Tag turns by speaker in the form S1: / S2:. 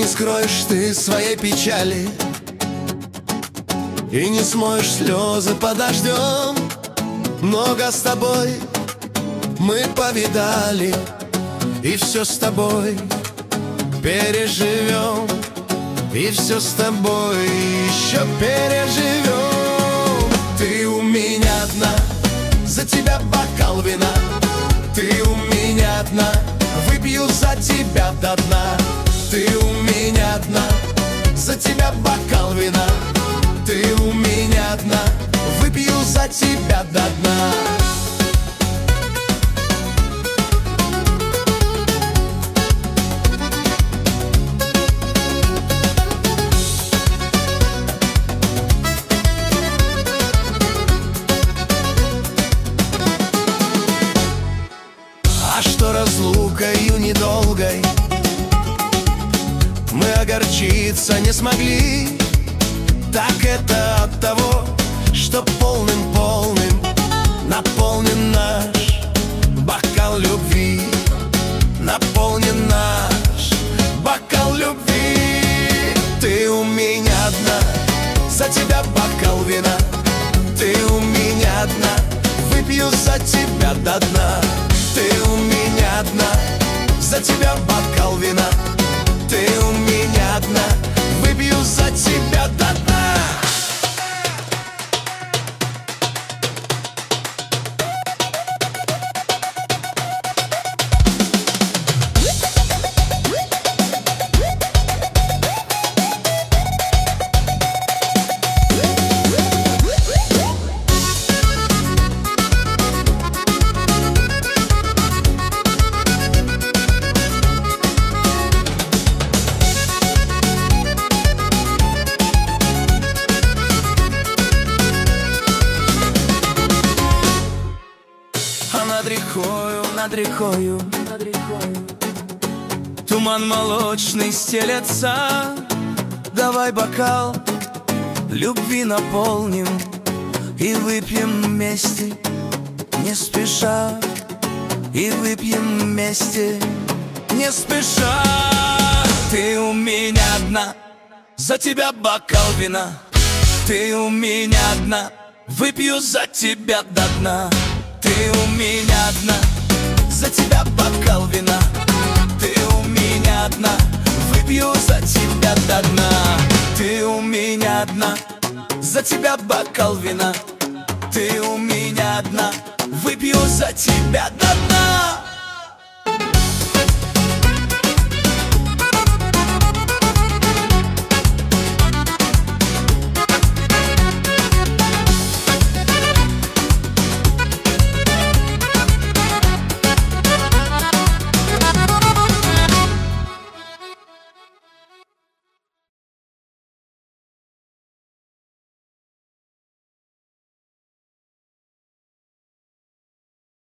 S1: скроешь ты своей печали и не смоешь слезы под дождем. Много с тобой мы повидали, и все с тобой переживем, и все с тобой еще переживем. Ты у меня одна, за тебя бокал вина. Ты у меня одна, выпью за тебя до дна. Ты у меня одна, за тебя бокал вина. Ты у меня одна, выпью за тебя до дна. А что разлукою недолгой мы огорчиться не смогли, так это от того, что полным-полным наполнен наш бокал любви. Наполнен наш бокал любви. Ты у меня одна, за тебя бокал вина. Ты у меня одна, выпью за тебя до дна. Ты у меня одна, за тебя бокал вина. Ты у меня одна, выпью за тебя до дна. Над рекою туман молочный стелется. Давай бокал любви наполним и выпьем вместе, не спеша. И выпьем вместе, не спеша. Ты у меня одна, за тебя бокал вина. Ты у меня одна, выпью за тебя до дна. Ты у меня одна, за тебя бокал вина. Ты у меня одна, выпью за тебя до дна. Ты у меня одна, за тебя бокал вина. Ты у меня одна, выпью за тебя до дна.